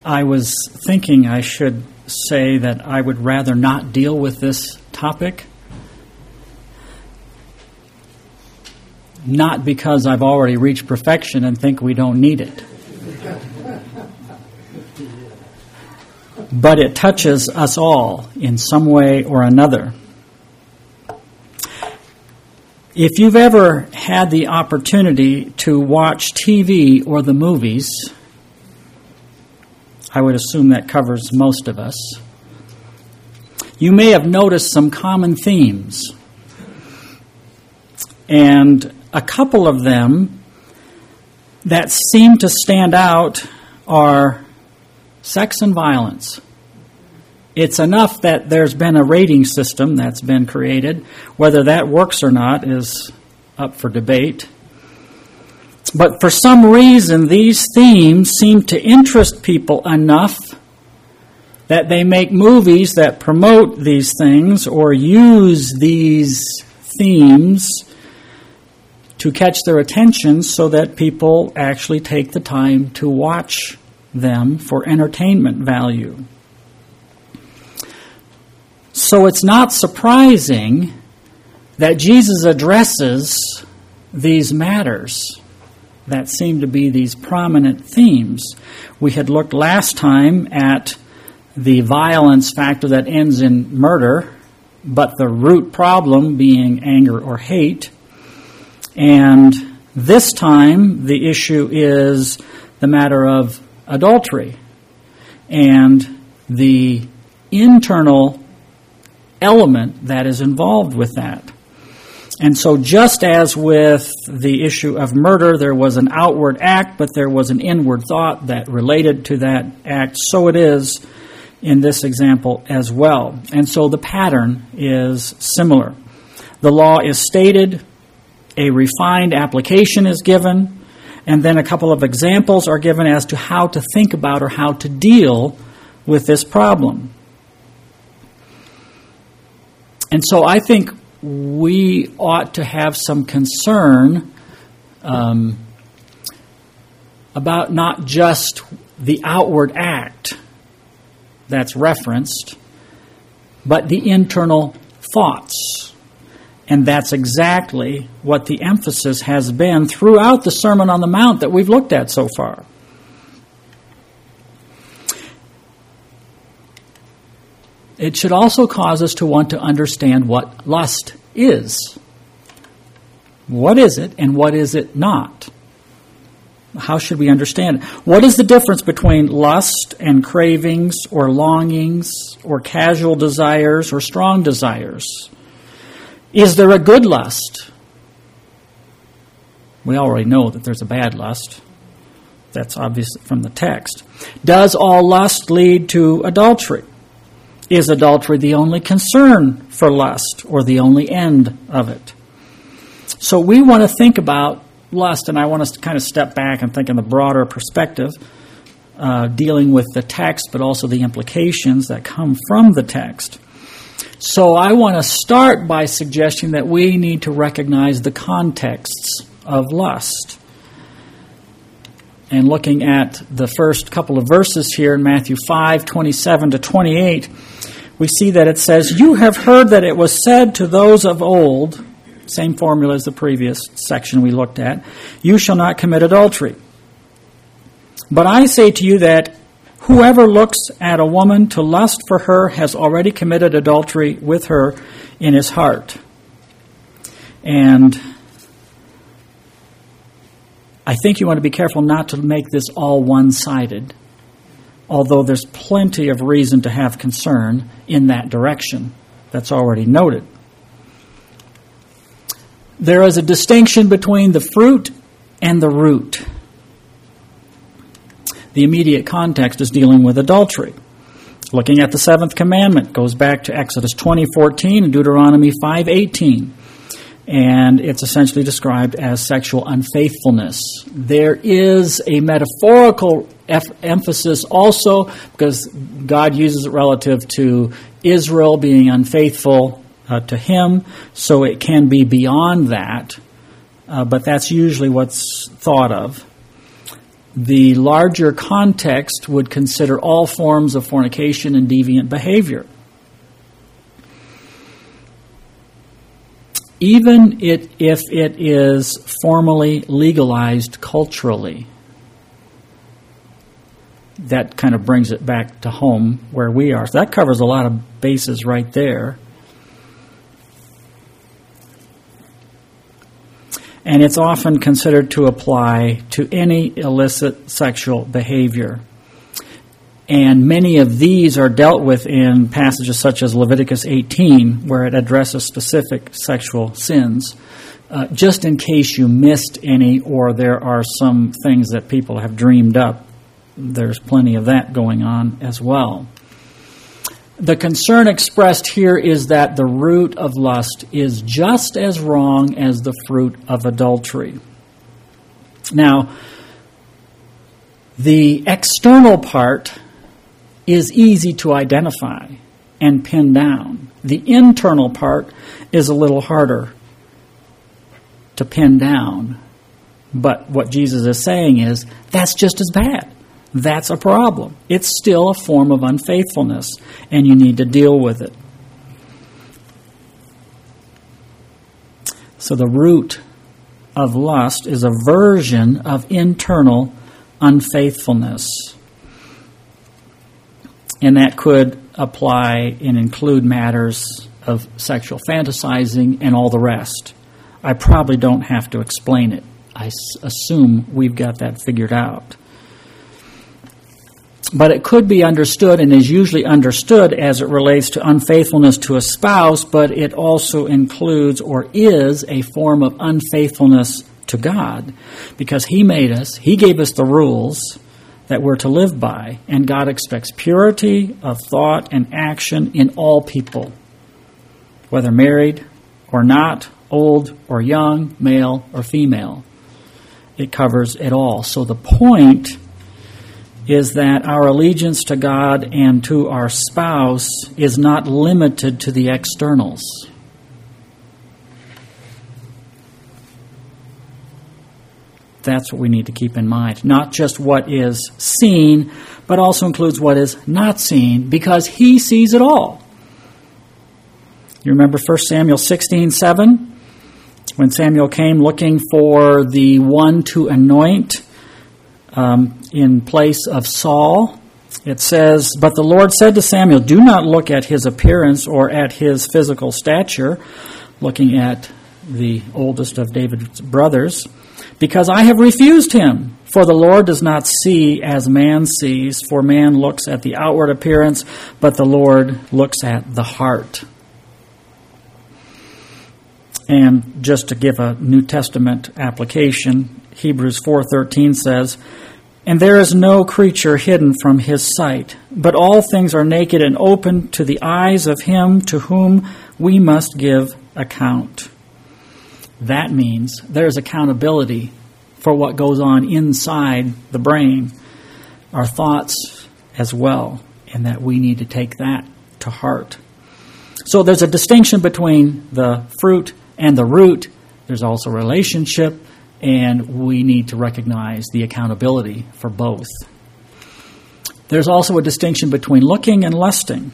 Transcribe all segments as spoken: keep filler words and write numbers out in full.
I was thinking I should say that I would rather not deal with this topic, not because I've already reached perfection and think we don't need it, but it touches us all in some way or another. If you've ever had the opportunity to watch T V or the movies, I would assume that covers most of us, you may have noticed some common themes. And a couple of them that seem to stand out are sex and violence. It's enough that there's been a rating system that's been created. Whether that works or not is up for debate. But for some reason, these themes seem to interest people enough that they make movies that promote these things or use these themes to catch their attention so that people actually take the time to watch them for entertainment value. So it's not surprising that Jesus addresses these matters that seem to be these prominent themes. We had looked last time at the violence factor that ends in murder, but the root problem being anger or hate. And this time the issue is the matter of adultery and the internal element that is involved with that. And so just as with the issue of murder, there was an outward act, but there was an inward thought that related to that act, so it is in this example as well. And so the pattern is similar. The law is stated, a refined application is given, and then a couple of examples are given as to how to think about or how to deal with this problem. And so I think we ought to have some concern um, about not just the outward act that's referenced, but the internal thoughts. And that's exactly what the emphasis has been throughout the Sermon on the Mount that we've looked at so far. It should also cause us to want to understand what lust is. What is it and what is it not? How should we understand it? What is the difference between lust and cravings or longings or casual desires or strong desires? Is there a good lust? We already know that there's a bad lust. That's obvious from the text. Does all lust lead to adultery? Is adultery the only concern for lust or the only end of it? So we want to think about lust, and I want us to kind of step back and think in the broader perspective, uh, dealing with the text, but also the implications that come from the text. So I want to start by suggesting that we need to recognize the contexts of lust. And looking at the first couple of verses here in Matthew five, twenty-seven to twenty-eight, we see that it says, "You have heard that it was said to those of old," same formula as the previous section we looked at, "You shall not commit adultery. But I say to you that whoever looks at a woman to lust for her has already committed adultery with her in his heart." And I think you want to be careful not to make this all one-sided, although there's plenty of reason to have concern in that direction. That's already noted. There is a distinction between the fruit and the root. The immediate context is dealing with adultery. Looking at the seventh commandment goes back to Exodus twenty fourteen and Deuteronomy five eighteen. And it's essentially described as sexual unfaithfulness. There is a metaphorical eff- emphasis also, because God uses it relative to Israel being unfaithful uh, to him, so it can be beyond that, uh, but that's usually what's thought of. the larger context would consider all forms of fornication and deviant behavior. Even it, if it is formally legalized culturally. That kind of brings it back to home where we are. So that covers a lot of bases right there. And it's often considered to apply to any illicit sexual behavior. And many of these are dealt with in passages such as Leviticus eighteen, where it addresses specific sexual sins. Uh, just in case you missed any, or there are some things that people have dreamed up, there's plenty of that going on as well. The concern expressed here is that the root of lust is just as wrong as the fruit of adultery. Now, the external part is easy to identify and pin down. The internal part is a little harder to pin down. But what Jesus is saying is, that's just as bad. That's a problem. It's still a form of unfaithfulness, and you need to deal with it. So the root of lust is a version of internal unfaithfulness. And that could apply and include matters of sexual fantasizing and all the rest. I probably don't have to explain it. I s- assume we've got that figured out. But it could be understood and is usually understood as it relates to unfaithfulness to a spouse, but it also includes or is a form of unfaithfulness to God, because He made us, He gave us the rules that we're to live by, and God expects purity of thought and action in all people, whether married or not, old or young, male or female. It covers it all. So the point is that our allegiance to God and to our spouse is not limited to the externals. That's what we need to keep in mind. Not just what is seen, but also includes what is not seen, because He sees it all. You remember First Samuel sixteen seven? When Samuel came looking for the one to anoint um, in place of Saul, it says, "But the Lord said to Samuel, do not look at his appearance or at his physical stature," looking at the oldest of David's brothers, "because I have refused him. For the Lord does not see as man sees, for man looks at the outward appearance, but the Lord looks at the heart." And just to give a New Testament application, Hebrews four thirteen says, "And there is no creature hidden from His sight, but all things are naked and open to the eyes of Him to whom we must give account." That means there's accountability for what goes on inside the brain, our thoughts as well, and that we need to take that to heart. So there's a distinction between the fruit and the root. There's also a relationship, and we need to recognize the accountability for both. There's also a distinction between looking and lusting.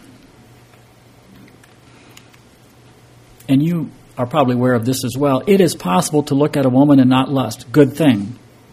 And you are probably aware of this as well. It is possible to look at a woman and not lust. Good thing.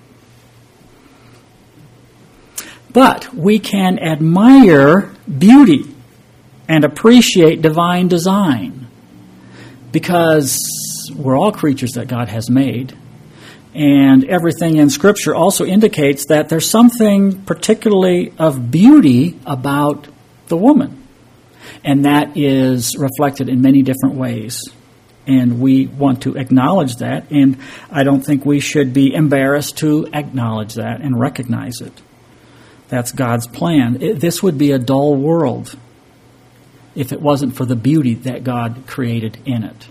But we can admire beauty and appreciate divine design, because we're all creatures that God has made. And everything in Scripture also indicates that there's something particularly of beauty about the woman. And that is reflected in many different ways. And we want to acknowledge that. And I don't think we should be embarrassed to acknowledge that and recognize it. That's God's plan. It, this would be a dull world if it wasn't for the beauty that God created in it.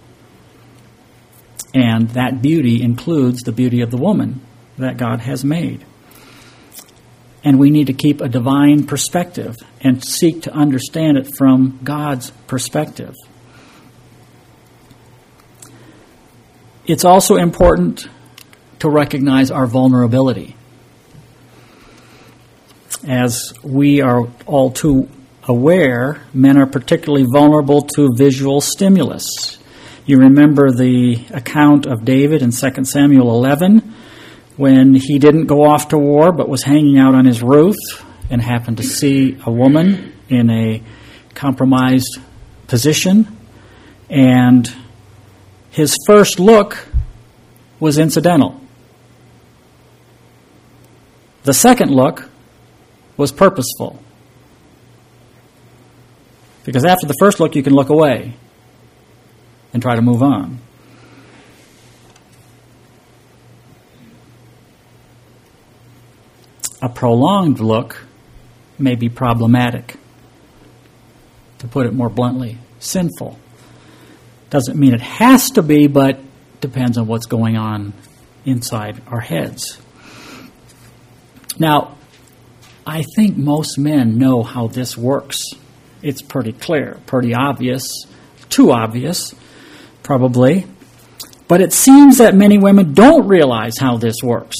And that beauty includes the beauty of the woman that God has made. And we need to keep a divine perspective and seek to understand it from God's perspective. It's also important to recognize our vulnerability. As we are all too aware, men are particularly vulnerable to visual stimulus. You remember the account of David in Second Samuel eleven, when he didn't go off to war but was hanging out on his roof and happened to see a woman in a compromised position, and his first look was incidental. The second look was purposeful. Because after the first look, you can look away and try to move on. A prolonged look may be problematic. To put it more bluntly, sinful. Doesn't mean it has to be, but depends on what's going on inside our heads. Now, I think most men know how this works. It's pretty clear, pretty obvious, too obvious, probably. But it seems that many women don't realize how this works.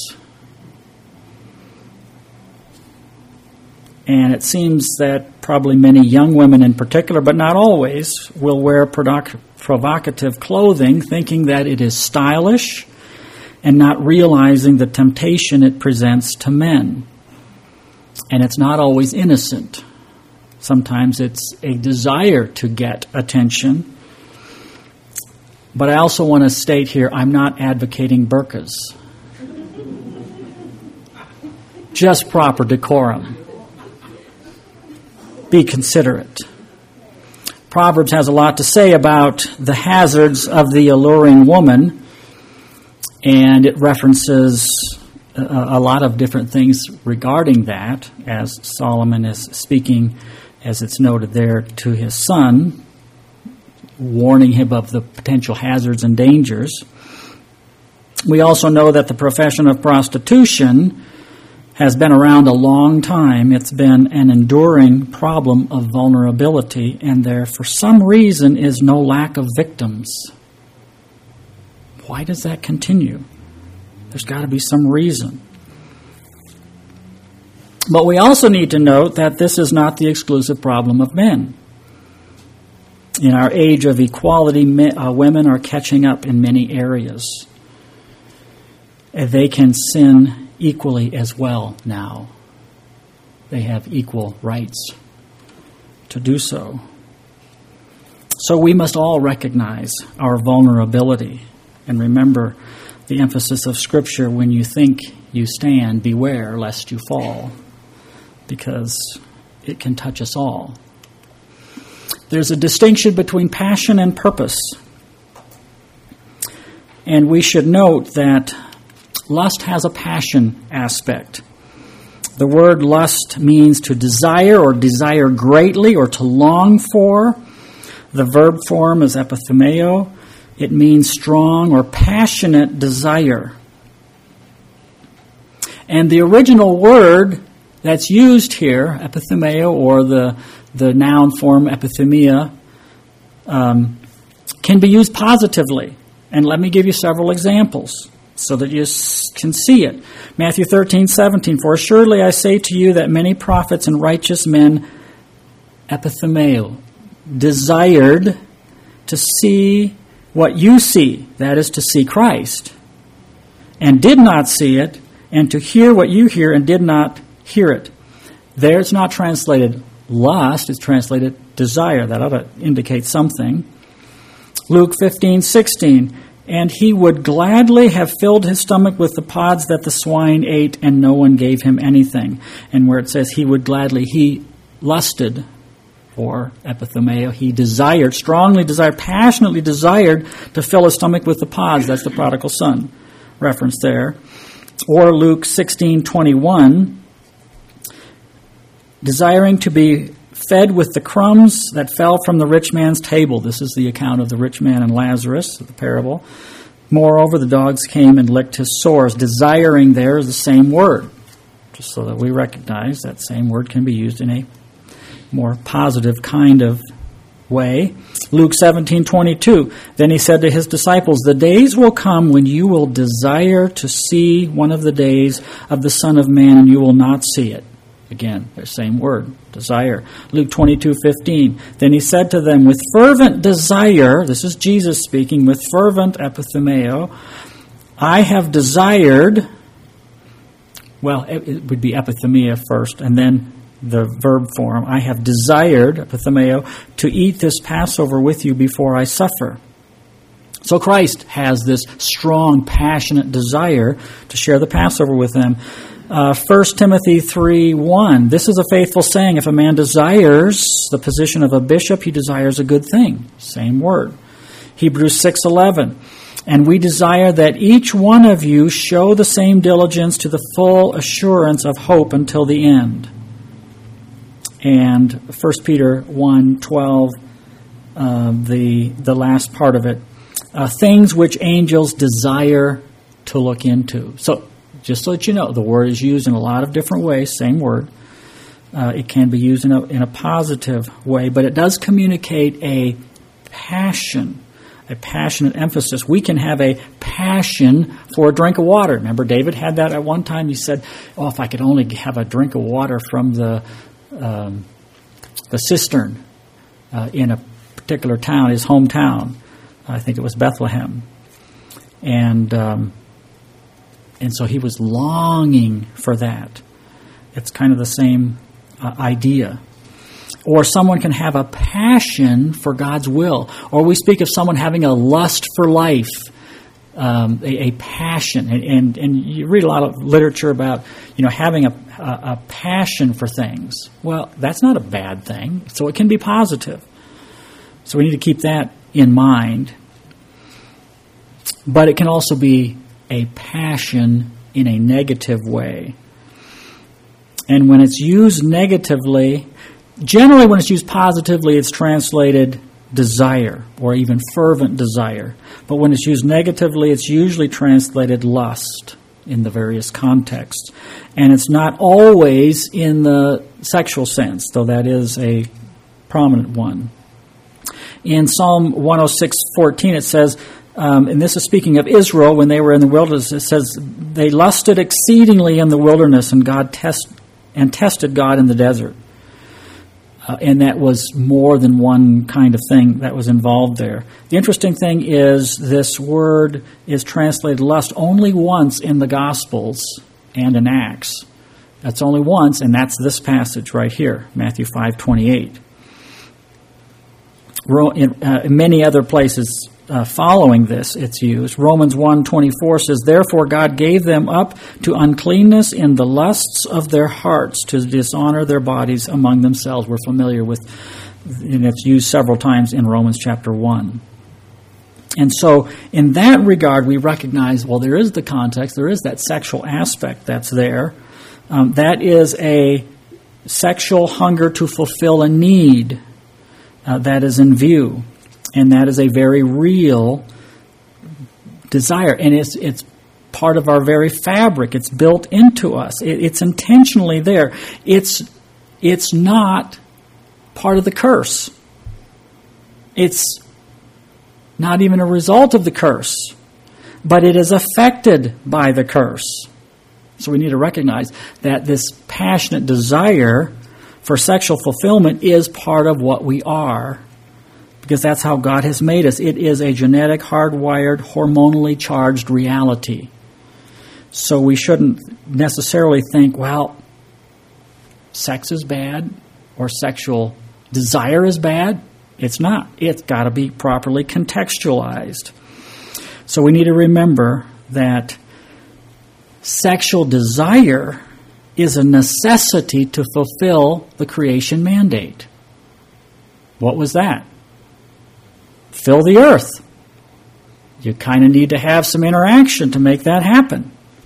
And it seems that probably many young women in particular, but not always, will wear provoc- provocative clothing thinking that it is stylish and not realizing the temptation it presents to men. And it's not always innocent. Sometimes it's a desire to get attention. But I also want to state here, I'm not advocating burqas. Just proper decorum. Be considerate. Proverbs has a lot to say about the hazards of the alluring woman, and it references a, a lot of different things regarding that, as Solomon is speaking, as it's noted there, to his son, warning him of the potential hazards and dangers. We also know that the profession of prostitution has been around a long time. It's been an enduring problem of vulnerability, and there, for some reason, is no lack of victims. Why does that continue? There's got to be some reason. But we also need to note that this is not the exclusive problem of men. In our age of equality, men, uh, women are catching up in many areas. They can sin equally as well now. They have equal rights to do so. So we must all recognize our vulnerability and remember the emphasis of Scripture: when you think you stand, beware lest you fall, because it can touch us all. There's a distinction between passion and purpose. And we should note that lust has a passion aspect. The word lust means to desire or desire greatly or to long for. The verb form is epithumeo. It means strong or passionate desire. And the original word that's used here, epithumeo, or the, the noun form epithumia, um, can be used positively. And let me give you several examples so that you can see it. Matthew thirteen seventeen, for surely I say to you that many prophets and righteous men, epithumeo, desired to see what you see, that is, to see Christ, and did not see it, and to hear what you hear and did not hear it. There it's not translated lust, it's translated desire. That ought to indicate something. Luke fifteen sixteen, and he would gladly have filled his stomach with the pods that the swine ate, and no one gave him anything. And where it says he would gladly, he lusted, or epithumeo, he desired, strongly desired, passionately desired to fill his stomach with the pods. That's the prodigal son reference there. Or Luke sixteen twenty-one, desiring to be fed with the crumbs that fell from the rich man's table. This is the account of the rich man and Lazarus, the parable. Moreover, the dogs came and licked his sores. Desiring there is the same word, just so that we recognize that same word can be used in a more positive kind of way. Luke seventeen twenty-two, then he said to his disciples, the days will come when you will desire to see one of the days of the Son of Man, and you will not see it. Again, the same word, desire. Luke twenty-two fifteen. Then he said to them, with fervent desire, this is Jesus speaking, with fervent epithumeo, I have desired, well, it would be epithumia first, and then the verb form. I have desired, epithumeo, to eat this Passover with you before I suffer. So Christ has this strong, passionate desire to share the Passover with them. Uh, First Timothy three one, this is a faithful saying, if a man desires the position of a bishop, he desires a good thing. Same word. Hebrews six eleven, and we desire that each one of you show the same diligence to the full assurance of hope until the end. And First Peter one twelve, uh, the, the last part of it, uh, things which angels desire to look into. So, just so that you know, the word is used in a lot of different ways, same word. Uh, it can be used in a, in a positive way, but it does communicate a passion, a passionate emphasis. We can have a passion for a drink of water. Remember, David had that at one time. He said, oh, if I could only have a drink of water from the, um, the cistern uh, in a particular town, his hometown. I think it was Bethlehem. And... Um, And so he was longing for that. It's kind of the same uh, idea. Or someone can have a passion for God's will. Or we speak of someone having a lust for life, um, a, a passion. And, and, and you read a lot of literature about, you know, having a, a, a passion for things. Well, that's not a bad thing. So it can be positive. So we need to keep that in mind. But it can also be a passion in a negative way. And when it's used negatively, generally when it's used positively, it's translated desire or even fervent desire. But when it's used negatively, it's usually translated lust in the various contexts. And it's not always in the sexual sense, though that is a prominent one. In Psalm one oh six fourteen, it says, Um, and this is speaking of Israel when they were in the wilderness. It says, they lusted exceedingly in the wilderness and God test and tested God in the desert. Uh, and that was more than one kind of thing that was involved there. The interesting thing is this word is translated lust only once in the Gospels and in Acts. That's only once, and that's this passage right here, Matthew five twenty-eight. In, uh, in many other places Uh, following this, it's used. Romans one twenty-four says, therefore God gave them up to uncleanness in the lusts of their hearts to dishonor their bodies among themselves. We're familiar with, and it's used several times in Romans chapter one. And so in that regard, we recognize, well, there is the context, there is that sexual aspect that's there. Um, that is a sexual hunger to fulfill a need uh, that is in view. And that is a very real desire. And it's it's part of our very fabric. It's built into us. It, it's intentionally there. It's it's not part of the curse. It's not even a result of the curse. But it is affected by the curse. So we need to recognize that this passionate desire for sexual fulfillment is part of what we are. Because that's how God has made us. It is a genetic, hardwired, hormonally charged reality. So we shouldn't necessarily think, well, sex is bad or sexual desire is bad. It's not. It's got to be properly contextualized. So we need to remember that sexual desire is a necessity to fulfill the creation mandate. What was that? Fill the earth. You kind of need to have some interaction to make that happen.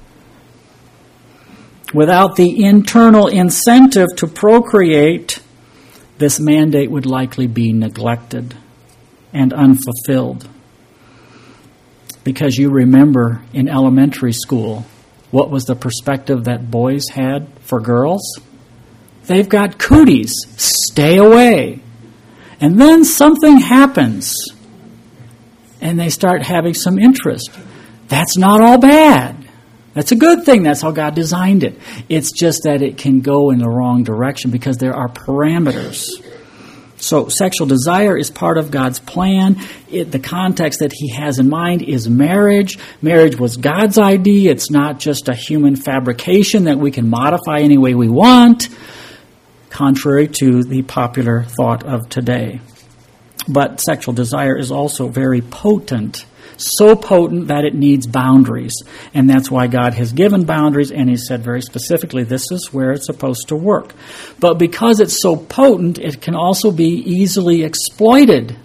Without the internal incentive to procreate, this mandate would likely be neglected and unfulfilled. Because you remember in elementary school, what was the perspective that boys had for girls? They've got cooties. Stay away. And then something happens, and they start having some interest. That's not all bad. That's a good thing. That's how God designed it. It's just that it can go in the wrong direction because there are parameters. So sexual desire is part of God's plan. It, the context that he has in mind is marriage. Marriage was God's idea. It's not just a human fabrication that we can modify any way we want, contrary to the popular thought of today. But sexual desire is also very potent, so potent that it needs boundaries. And that's why God has given boundaries, and he said very specifically, this is where it's supposed to work. But because it's so potent, it can also be easily exploited.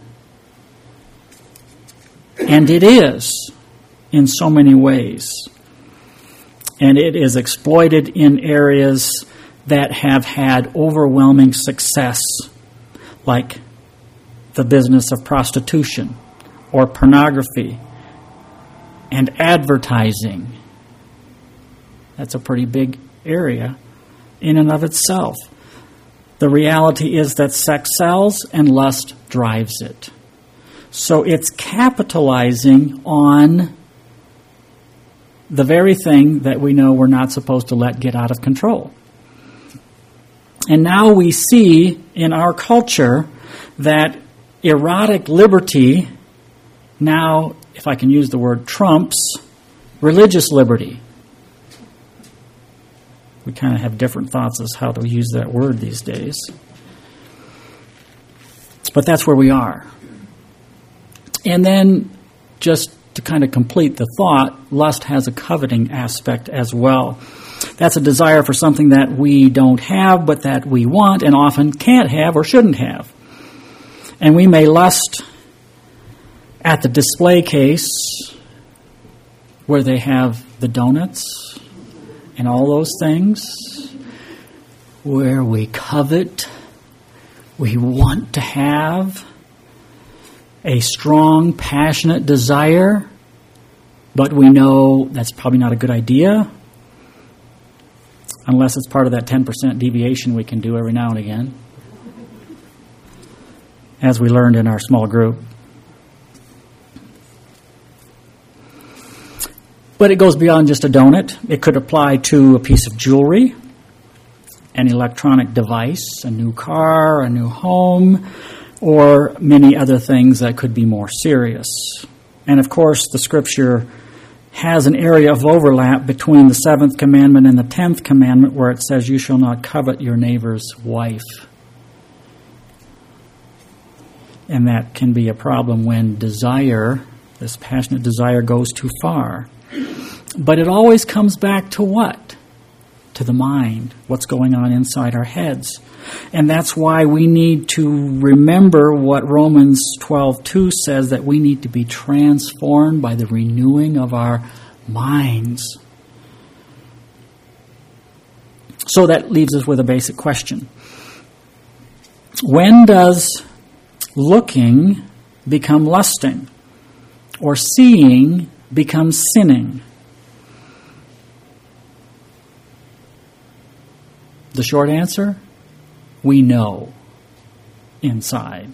And it is, in so many ways. And it is exploited in areas that have had overwhelming success, like the business of prostitution, or pornography, and advertising. That's a pretty big area in and of itself. The reality is that sex sells and lust drives it. So it's capitalizing on the very thing that we know we're not supposed to let get out of control. And now we see in our culture that erotic liberty now, if I can use the word, trumps religious liberty. We kind of have different thoughts as how to use that word these days. But that's where we are. And then, just to kind of complete the thought, lust has a coveting aspect as well. That's a desire for something that we don't have, but that we want and often can't have or shouldn't have. And we may lust at the display case where they have the donuts and all those things, where we covet, we want to have a strong, passionate desire, but we know that's probably not a good idea unless it's part of that ten percent deviation we can do every now and again, as we learned in our small group. But it goes beyond just a donut. It could apply to a piece of jewelry, an electronic device, a new car, a new home, or many other things that could be more serious. And of course, the Scripture has an area of overlap between the seventh commandment and the tenth commandment, where it says, you shall not covet your neighbor's wife. And that can be a problem when desire, this passionate desire, goes too far. But it always comes back to what? To the mind, what's going on inside our heads. And that's why we need to remember what Romans twelve two says, that we need to be transformed by the renewing of our minds. So that leaves us with a basic question. When does looking become lusting, or seeing become sinning? The short answer, we know inside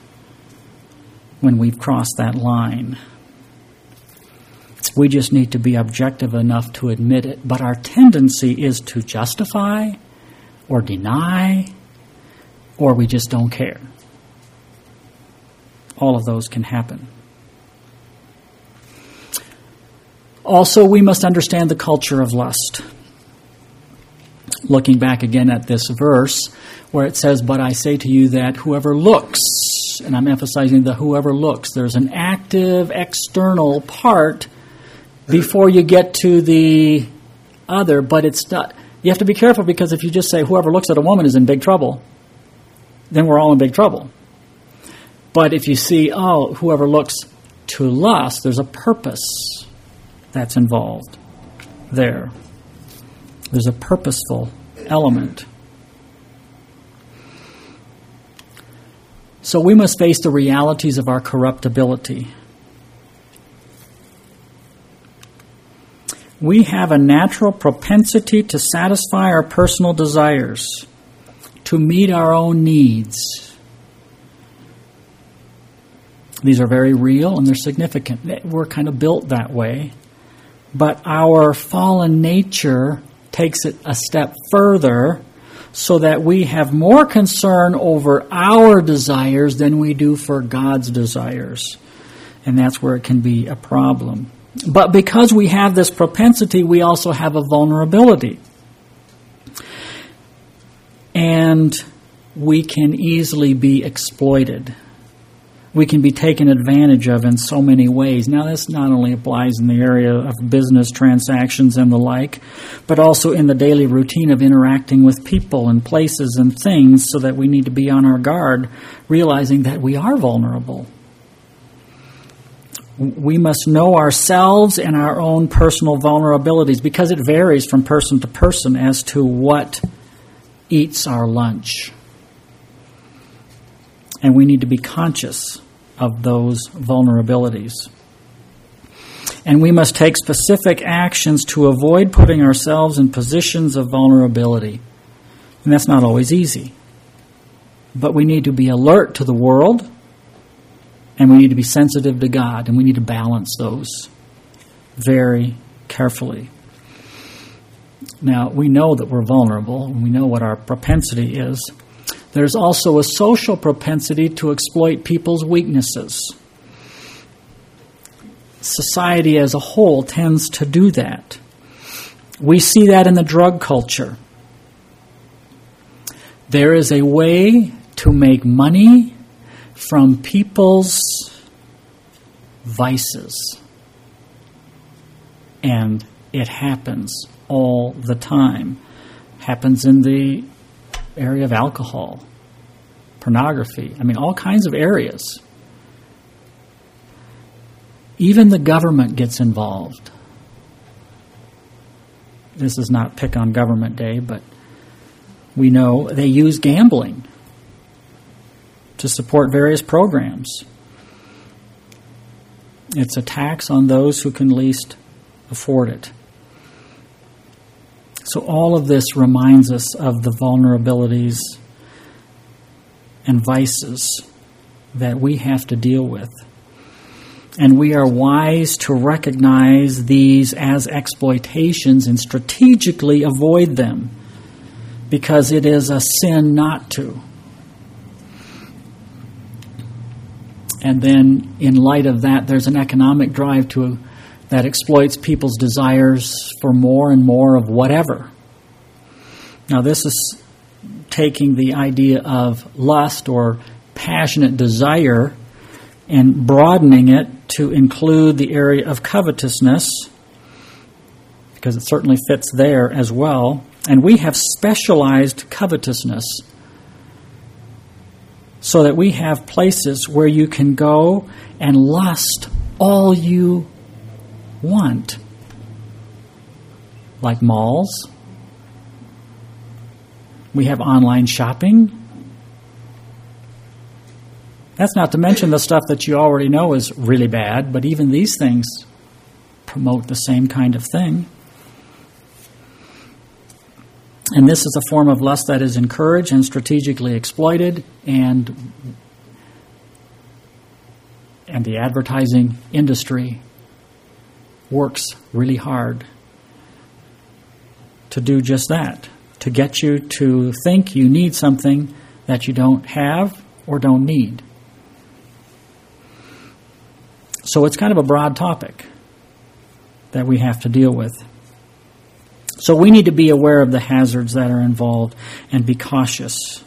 when we've crossed that line. We just need to be objective enough to admit it. But our tendency is to justify or deny, or we just don't care. All of those can happen. Also, we must understand the culture of lust. Looking back again at this verse where it says, but I say to you that whoever looks, and I'm emphasizing the whoever looks, there's an active external part before you get to the other, but it's not. You have to be careful, because if you just say whoever looks at a woman is in big trouble, then we're all in big trouble. But if you see, oh, whoever looks to lust, there's a purpose that's involved there. There's a purposeful element. So we must face the realities of our corruptibility. We have a natural propensity to satisfy our personal desires, to meet our own needs. These are very real and they're significant. We're kind of built that way. But our fallen nature takes it a step further so that we have more concern over our desires than we do for God's desires. And that's where it can be a problem. But because we have this propensity, we also have a vulnerability. And we can easily be exploited. We can be taken advantage of in so many ways. Now, this not only applies in the area of business transactions and the like, but also in the daily routine of interacting with people and places and things, so that we need to be on our guard, realizing that we are vulnerable. We must know ourselves and our own personal vulnerabilities, because it varies from person to person as to what eats our lunch. And we need to be conscious of those vulnerabilities. And we must take specific actions to avoid putting ourselves in positions of vulnerability. And that's not always easy. But we need to be alert to the world, and we need to be sensitive to God, and we need to balance those very carefully. Now, we know that we're vulnerable, and we know what our propensity is. There's also a social propensity to exploit people's weaknesses. Society as a whole tends to do that. We see that in the drug culture. There is a way to make money from people's vices. And it happens all the time. Happens in the area of alcohol, pornography, I mean, all kinds of areas. Even the government gets involved. This is not pick on government day, but we know they use gambling to support various programs. It's a tax on those who can least afford it. So all of this reminds us of the vulnerabilities and vices that we have to deal with. And we are wise to recognize these as exploitations and strategically avoid them, because it is a sin not to. And then in light of that, there's an economic drive to that exploits people's desires for more and more of whatever. Now, this is taking the idea of lust or passionate desire and broadening it to include the area of covetousness, because it certainly fits there as well. And we have specialized covetousness so that we have places where you can go and lust all you want, like malls. We have online shopping. That's not to mention the stuff that you already know is really bad, but even these things promote the same kind of thing. And this is a form of lust that is encouraged and strategically exploited, and and the advertising industry works really hard to do just that, to get you to think you need something that you don't have or don't need. So it's kind of a broad topic that we have to deal with. So we need to be aware of the hazards that are involved and be cautious.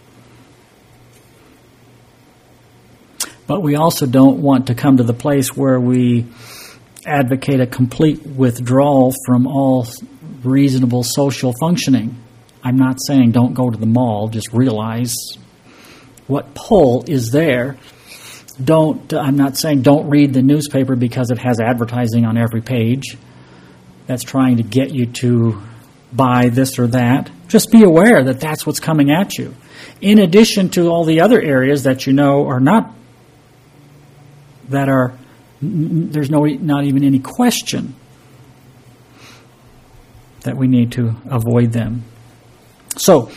But we also don't want to come to the place where we advocate a complete withdrawal from all reasonable social functioning. I'm not saying don't go to the mall, just realize what pull is there. Don't, I'm not saying don't read the newspaper because it has advertising on every page that's trying to get you to buy this or that. Just be aware that that's what's coming at you. In addition to all the other areas that you know are not, that are, there's no, not even any question that we need to avoid them. So,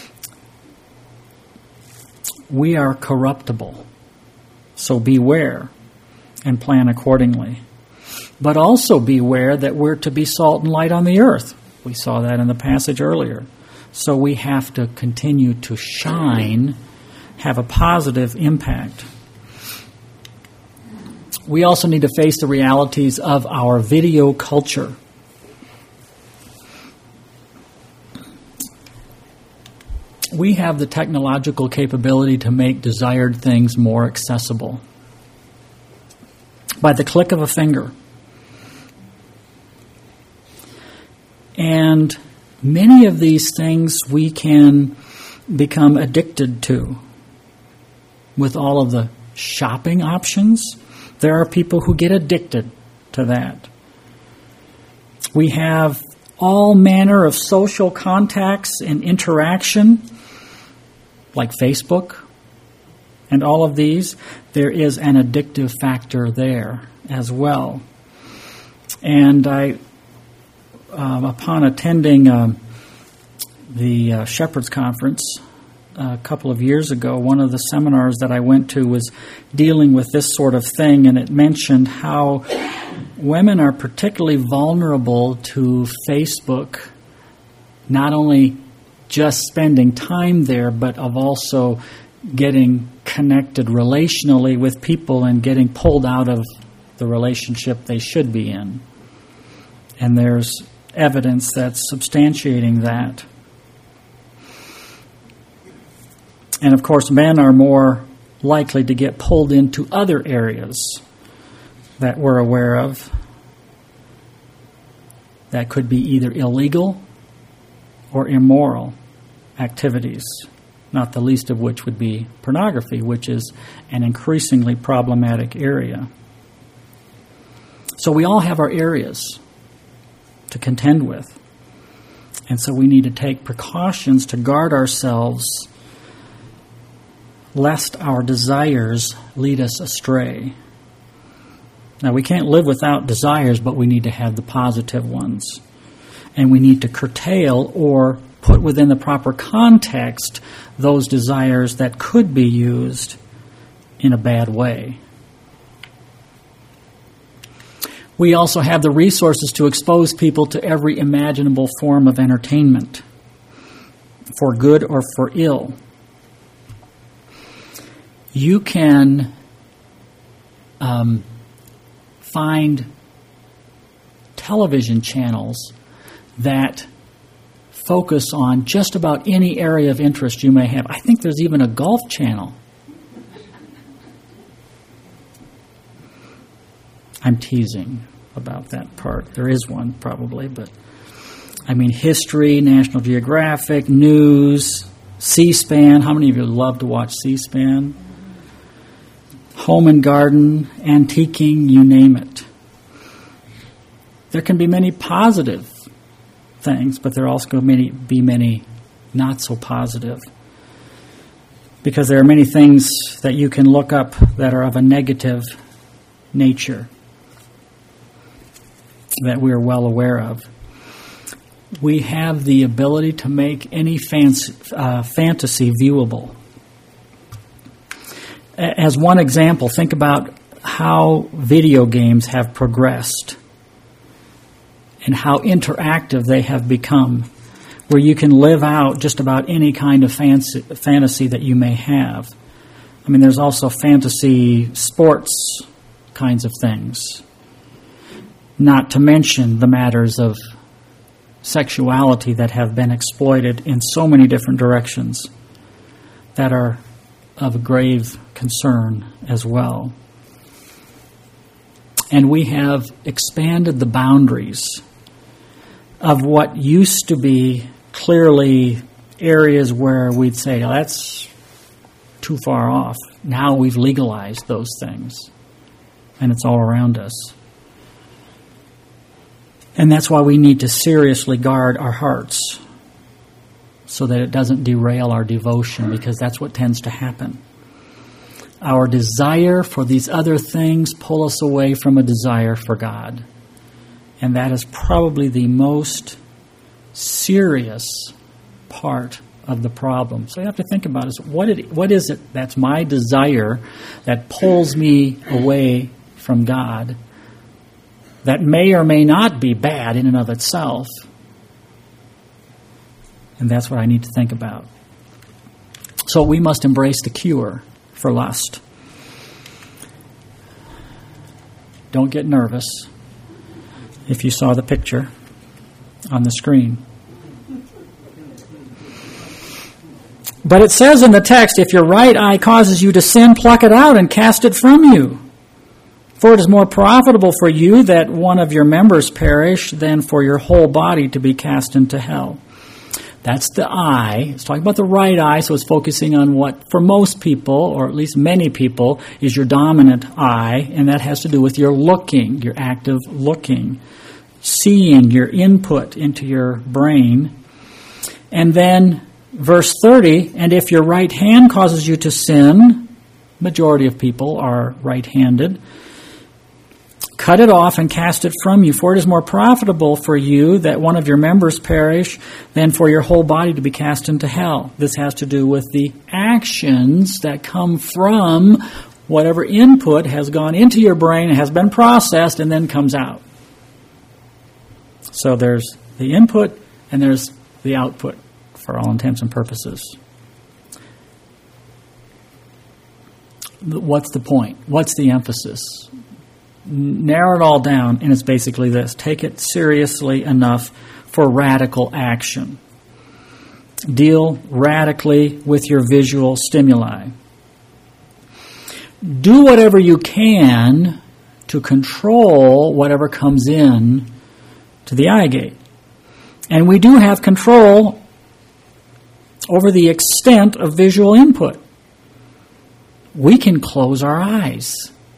we are corruptible. So beware and plan accordingly. But also beware that we're to be salt and light on the earth. We saw that in the passage earlier. So we have to continue to shine, have a positive impact. We also need to face the realities of our video culture. We have the technological capability to make desired things more accessible by the click of a finger. And many of these things we can become addicted to. With all of the shopping options, there are people who get addicted to that. We have all manner of social contacts and interaction, like Facebook and all of these. There is an addictive factor there as well. And I, um, upon attending um, the uh, Shepherd's Conference a couple of years ago, one of the seminars that I went to was dealing with this sort of thing, and it mentioned how women are particularly vulnerable to Facebook, not only just spending time there, but of also getting connected relationally with people and getting pulled out of the relationship they should be in. And there's evidence that's substantiating that. And of course, men are more likely to get pulled into other areas that we're aware of that could be either illegal or immoral activities, not the least of which would be pornography, which is an increasingly problematic area. So we all have our areas to contend with. And so we need to take precautions to guard ourselves lest our desires lead us astray. Now, we can't live without desires, but we need to have the positive ones. And we need to curtail or put within the proper context those desires that could be used in a bad way. We also have the resources to expose people to every imaginable form of entertainment, for good or for ill. You can um, find television channels that focus on just about any area of interest you may have. I think there's even a golf channel. I'm teasing about that part. There is one probably, but I mean history, National Geographic, news, C-SPAN. How many of you love to watch C-SPAN? Home and garden, antiquing, you name it. There can be many positive things, but there also can be many not so positive. Because there are many things that you can look up that are of a negative nature that we are well aware of. We have the ability to make any fancy, uh, fantasy viewable. As one example, think about how video games have progressed and how interactive they have become, where you can live out just about any kind of fancy, fantasy that you may have. I mean, there's also fantasy sports kinds of things, not to mention the matters of sexuality that have been exploited in so many different directions that are of grave concern as well. And we have expanded the boundaries of what used to be clearly areas where we'd say, oh, that's too far off. Now we've legalized those things, and it's all around us. And that's why we need to seriously guard our hearts so that it doesn't derail our devotion, because that's what tends to happen. Our desire for these other things pull us away from a desire for God. And that is probably the most serious part of the problem. So you have to think about is what it, what is it that's my desire that pulls me away from God? that may or may not be bad in and of itself. And that's what I need to think about. So we must embrace the cure for lust. Don't get nervous if you saw the picture on the screen. But it says in the text, if your right eye causes you to sin, pluck it out and cast it from you. For it is more profitable for you that one of your members perish than for your whole body to be cast into hell. That's the eye. It's talking about the right eye, so it's focusing on what, for most people, or at least many people, is your dominant eye, and that has to do with your looking, your active looking, seeing, your input into your brain. And then verse thirty, and if your right hand causes you to sin, majority of people are right-handed, cut it off and cast it from you, for it is more profitable for you that one of your members perish than for your whole body to be cast into hell. This has to do with the actions that come from whatever input has gone into your brain, has been processed, and then comes out. So there's the input and there's the output for all intents and purposes. What's the point? What's the emphasis? Narrow it all down, and it's basically this. Take it seriously enough for radical action. Deal radically with your visual stimuli. Do whatever you can to control whatever comes in to the eye gate. And we do have control over the extent of visual input. We can close our eyes.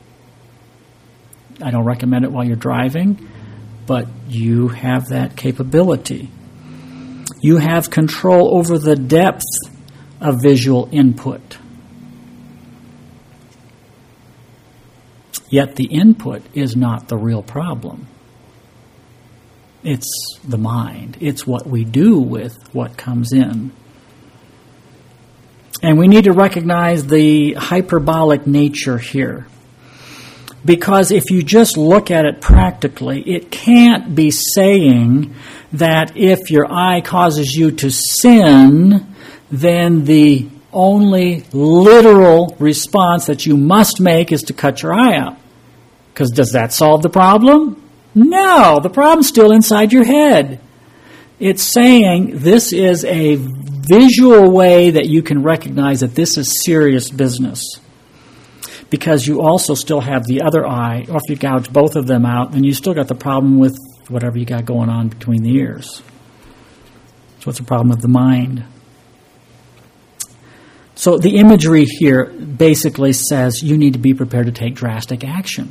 I don't recommend it while you're driving, but you have that capability. You have control over the depth of visual input. Yet the input is not the real problem. It's the mind. It's what we do with what comes in. And we need to recognize the hyperbolic nature here. Because if you just look at it practically, it can't be saying that if your eye causes you to sin, then the only literal response that you must make is to cut your eye out. Because does that solve the problem? No, the problem's still inside your head. It's saying this is a visual way that you can recognize that this is serious business. Because you also still have the other eye, or if you gouge both of them out, then you still got the problem with whatever you got going on between the ears. So it's a problem of the mind. So the imagery here basically says you need to be prepared to take drastic action.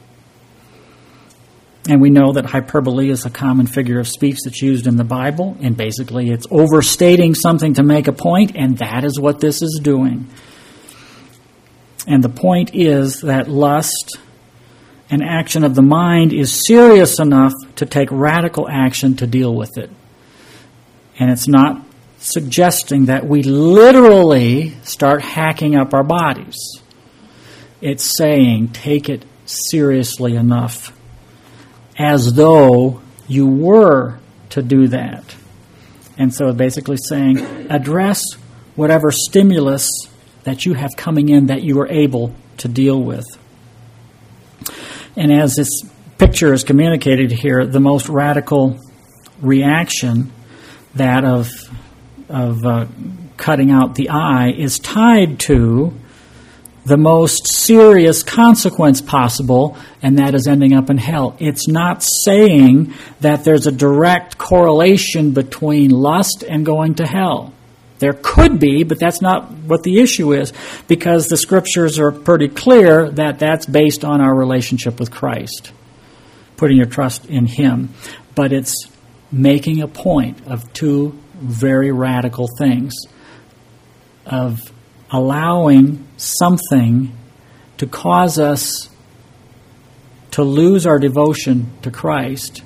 And we know that hyperbole is a common figure of speech that's used in the Bible, and basically it's overstating something to make a point, and that is what this is doing. And the point is that lust, an action of the mind, is serious enough to take radical action to deal with it. And it's not suggesting that we literally start hacking up our bodies. It's saying take it seriously enough as though you were to do that. And so basically saying address whatever stimulus that you have coming in that you are able to deal with. And as this picture is communicated here, the most radical reaction, that of, of uh, cutting out the eye, is tied to the most serious consequence possible, and that is ending up in hell. It's not saying that there's a direct correlation between lust and going to hell. There could be, but that's not what the issue is, because the scriptures are pretty clear that that's based on our relationship with Christ, putting your trust in Him. But it's making a point of two very radical things, of allowing something to cause us to lose our devotion to Christ,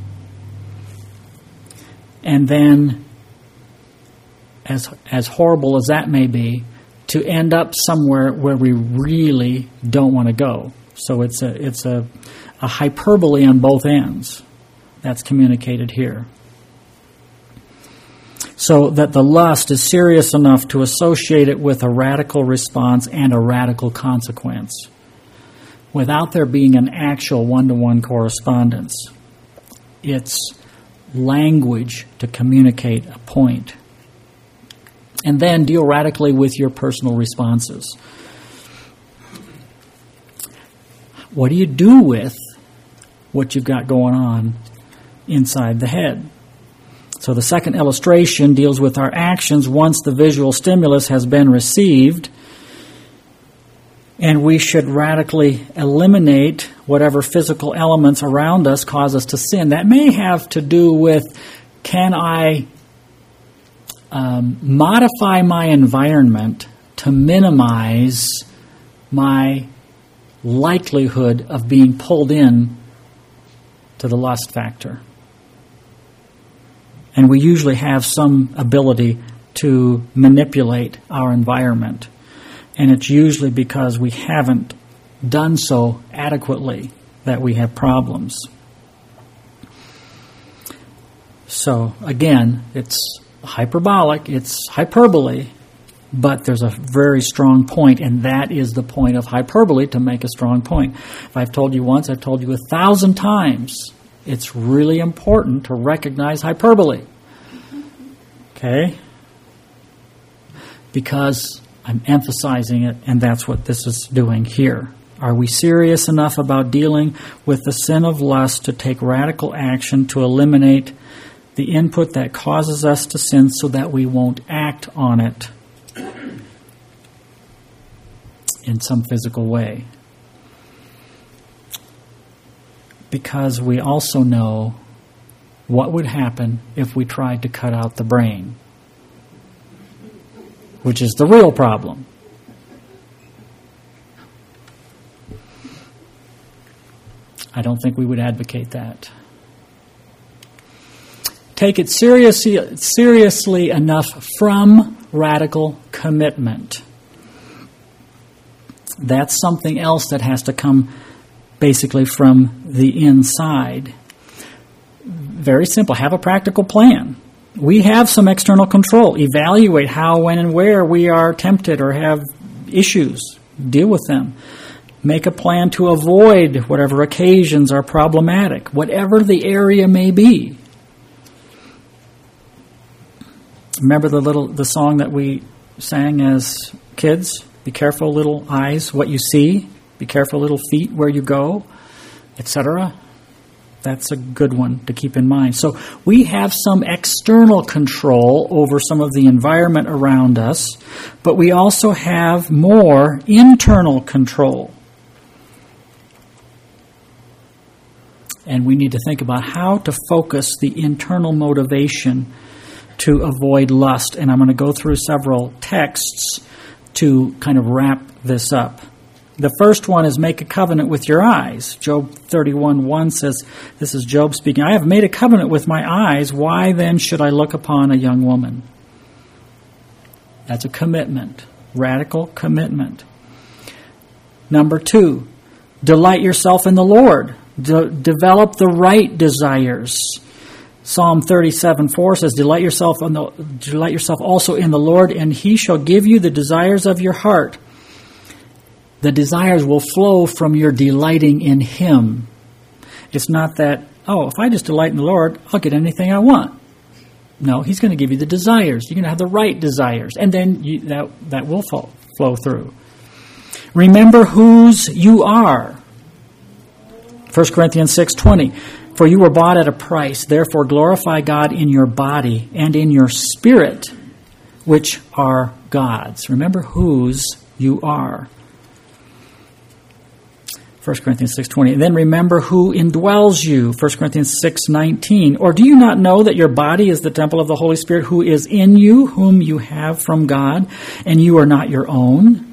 and then As, as horrible as that may be, to end up somewhere where we really don't want to go. So it's a it's a, a hyperbole on both ends that's communicated here. So that the lust is serious enough to associate it with a radical response and a radical consequence, without there being an actual one-to-one correspondence. It's language to communicate a point. And then deal radically with your personal responses. What do you do with what you've got going on inside the head? So the second illustration deals with our actions once the visual stimulus has been received. And we should radically eliminate whatever physical elements around us cause us to sin. That may have to do with, can I um, modify my environment to minimize my likelihood of being pulled in to the lust factor? And we usually have some ability to manipulate our environment. And it's usually because we haven't done so adequately that we have problems. So, again, it's hyperbolic, it's hyperbole, but there's a very strong point, and that is the point of hyperbole, to make a strong point. If I've told you once, I've told you a thousand times, it's really important to recognize hyperbole. Okay? Because I'm emphasizing it, and that's what this is doing here. Are we serious enough about dealing with the sin of lust to take radical action to eliminate the input that causes us to sin so that we won't act on it in some physical way? Because we also know what would happen if we tried to cut out the brain, which is the real problem. I don't think we would advocate that. Take it seriously, seriously enough from radical commitment. That's something else that has to come basically from the inside. Very simple. Have a practical plan. We have some external control. Evaluate how, when, and where we are tempted or have issues. Deal with them. Make a plan to avoid whatever occasions are problematic, whatever the area may be. Remember the little the song that we sang as kids? Be careful, little eyes, what you see. Be careful, little feet, where you go, et cetera. That's a good one to keep in mind. So we have some external control over some of the environment around us, but we also have more internal control. And we need to think about how to focus the internal motivation to avoid lust. And I'm going to go through several texts to kind of wrap this up. The first one is make a covenant with your eyes. Job thirty-one one says, this is Job speaking, I have made a covenant with my eyes. Why then should I look upon a young woman? That's a commitment, radical commitment. Number two, delight yourself in the Lord. De- develop the right desires. Psalm thirty-seven four says, delight yourself in the, delight yourself also in the Lord, and he shall give you the desires of your heart. The desires will flow from your delighting in him. It's not that, oh, if I just delight in the Lord, I'll get anything I want. No, he's going to give you the desires. You're going to have the right desires, and then you, that, that will flow, flow through. Remember whose you are. First Corinthians six twenty. For you were bought at a price, therefore glorify God in your body and in your spirit, which are God's. Remember whose you are. First Corinthians six twenty. And then remember who indwells you. First Corinthians six nineteen. Or do you not know that your body is the temple of the Holy Spirit who is in you, whom you have from God, and you are not your own?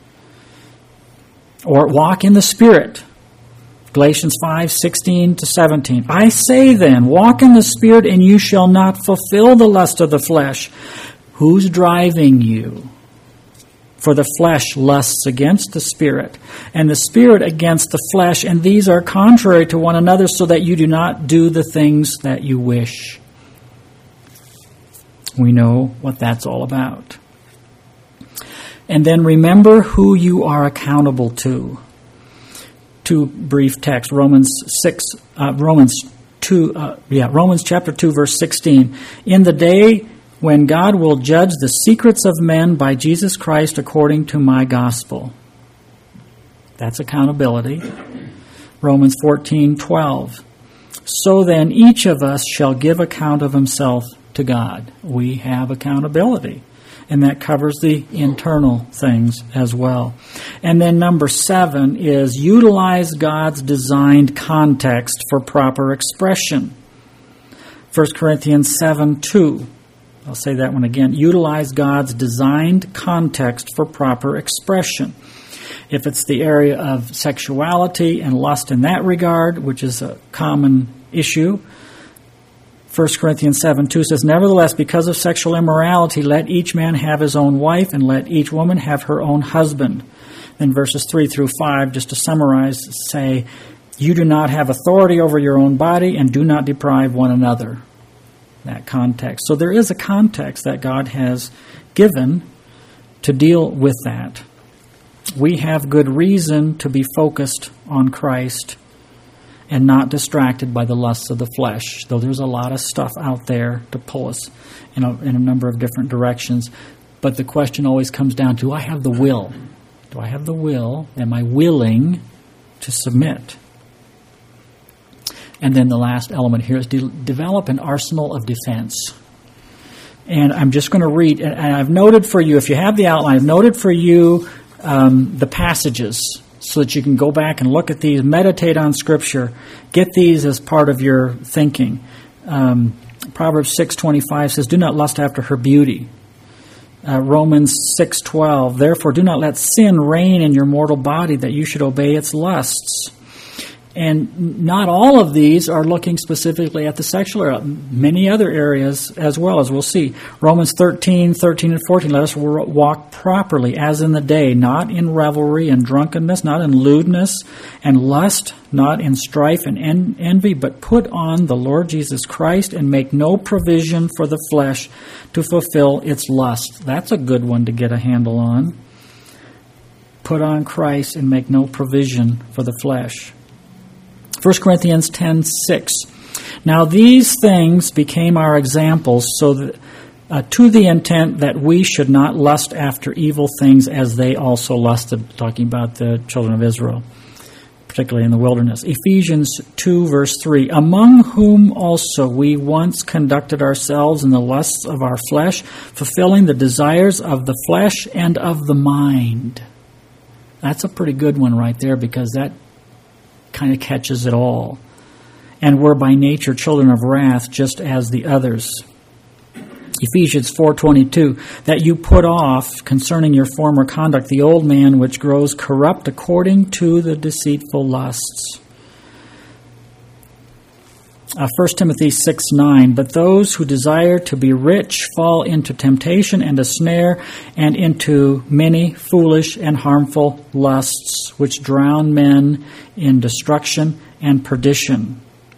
Or walk in the Spirit. Galatians five sixteen to seventeen. I say then, walk in the Spirit, and you shall not fulfill the lust of the flesh. Who's driving you? For the flesh lusts against the Spirit, and the Spirit against the flesh, and these are contrary to one another, so that you do not do the things that you wish. We know what that's all about. And then remember who you are accountable to. Two brief texts, Romans six, uh, Romans two, uh, yeah, Romans chapter two, verse sixteen. In the day when God will judge the secrets of men by Jesus Christ according to my gospel. That's accountability. Romans fourteen twelve. So then each of us shall give account of himself to God. We have accountability. And that covers the internal things as well. And then number seven is utilize God's designed context for proper expression. First Corinthians seven two. I'll say that one again. Utilize God's designed context for proper expression. If it's the area of sexuality and lust in that regard, which is a common issue, First Corinthians seven two says, Nevertheless, because of sexual immorality, let each man have his own wife, and let each woman have her own husband. Then verses three through five, just to summarize, say, You do not have authority over your own body, and do not deprive one another. That context. So there is a context that God has given to deal with that. We have good reason to be focused on Christ and not distracted by the lusts of the flesh, though there's a lot of stuff out there to pull us in a, in a number of different directions. But the question always comes down to, do I have the will? Do I have the will? Am I willing to submit? And then the last element here is de- develop an arsenal of defense. And I'm just going to read, and I've noted for you, if you have the outline, I've noted for you um, the passages so that you can go back and look at these, meditate on Scripture, get these as part of your thinking. Um, Proverbs six twenty-five says, Do not lust after her beauty. Uh, Romans six twelve, Therefore do not let sin reign in your mortal body, that you should obey its lusts. And not all of these are looking specifically at the sexual area. Many other areas as well, as we'll see. Romans thirteen, thirteen and fourteen, let us walk properly as in the day, not in revelry and drunkenness, not in lewdness and lust, not in strife and en- envy, but put on the Lord Jesus Christ and make no provision for the flesh to fulfill its lust. That's a good one to get a handle on. Put on Christ and make no provision for the flesh. First Corinthians ten six. Now these things became our examples, so that uh, to the intent that we should not lust after evil things as they also lusted, talking about the children of Israel, particularly in the wilderness. Ephesians two verse three. Among whom also we once conducted ourselves in the lusts of our flesh, fulfilling the desires of the flesh and of the mind. That's a pretty good one right there, because that kind of catches it all. And we're by nature children of wrath, just as the others. Ephesians four twenty-two, that you put off concerning your former conduct the old man which grows corrupt according to the deceitful lusts. Uh, First Timothy six nine, but those who desire to be rich fall into temptation and a snare, and into many foolish and harmful lusts, which drown men in destruction and perdition.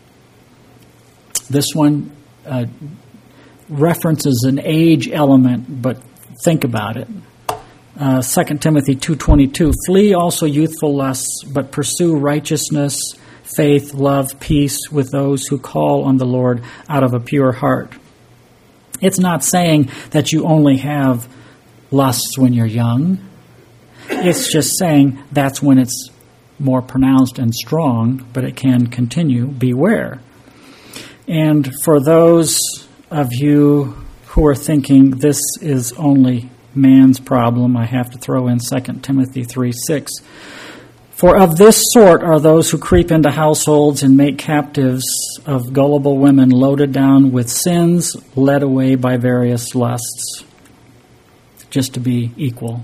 This one uh, references an age element, but think about it. Uh, Second Timothy two twenty-two, flee also youthful lusts, but pursue righteousness, faith, love, peace with those who call on the Lord out of a pure heart. It's not saying that you only have lusts when you're young. It's just saying that's when it's more pronounced and strong, but it can continue. Beware. And for those of you who are thinking this is only man's problem, I have to throw in Second Timothy three six. For of this sort are those who creep into households and make captives of gullible women, loaded down with sins, led away by various lusts. Just to be equal.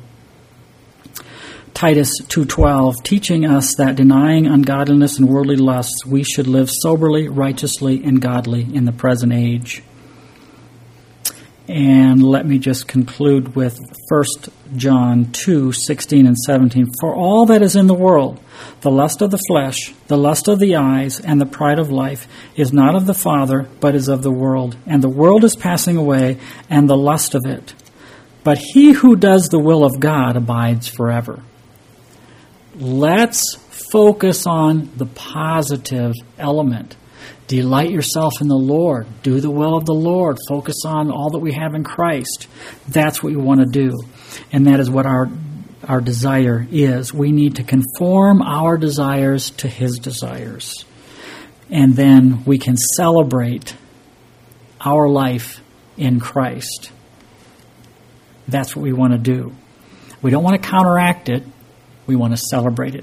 Titus two twelve, teaching us that denying ungodliness and worldly lusts, we should live soberly, righteously, and godly in the present age. And let me just conclude with First John two, sixteen and seventeen. For all that is in the world, the lust of the flesh, the lust of the eyes, and the pride of life, is not of the Father, but is of the world. And the world is passing away, and the lust of it. But he who does the will of God abides forever. Let's focus on the positive element. Delight yourself in the Lord. Do the will of the Lord. Focus on all that we have in Christ. That's what we want to do. And that is what our our desire is. We need to conform our desires to His desires. And then we can celebrate our life in Christ. That's what we want to do. We don't want to counteract it. We want to celebrate it.